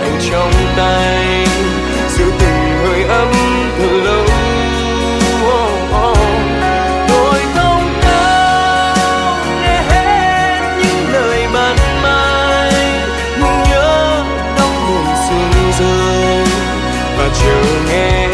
lại trong tay, giữ từng hơi ấm thật lâu. Tôi không đâu để hết những lời ban mai, nhung nhớ đong buồn sương rơi và chờ nghe